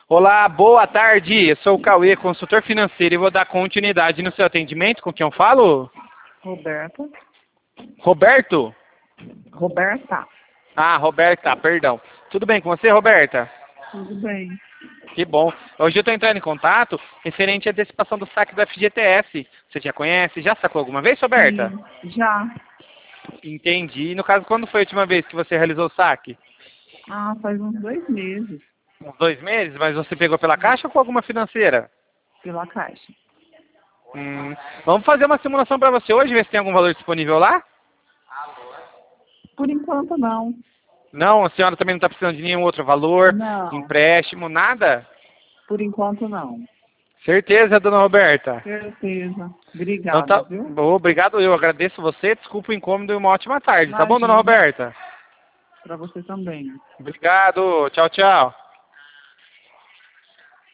Olá, boa tarde. Eu sou o Cauê, consultor financeiro, e vou dar continuidade no seu atendimento. Com quem eu falo? Roberta. Roberto? Roberta. Ah, Roberta, perdão. Tudo bem com você, Roberta? Tudo bem. Que bom. Hoje eu estou entrando em contato referente à antecipação do saque do FGTS. Você já conhece? Já sacou alguma vez, Roberta? Sim, já. Entendi. No caso, quando foi a última vez que você realizou o saque? Ah, faz uns 2 meses Uns 2 meses? Mas você pegou pela Caixa ou com alguma financeira? pela Caixa. Vamos fazer uma simulação para você hoje, ver se tem algum valor disponível lá? Por enquanto, não. Não, a senhora também não está precisando de nenhum outro valor, Não. empréstimo, nada? Por enquanto, não. Certeza, dona Roberta? Certeza. Então Obrigada, tá, viu? obrigado, eu agradeço você, desculpa o incômodo e uma ótima tarde, tá bom, dona Imagina. Roberta? Para você também. Obrigado, tchau, tchau.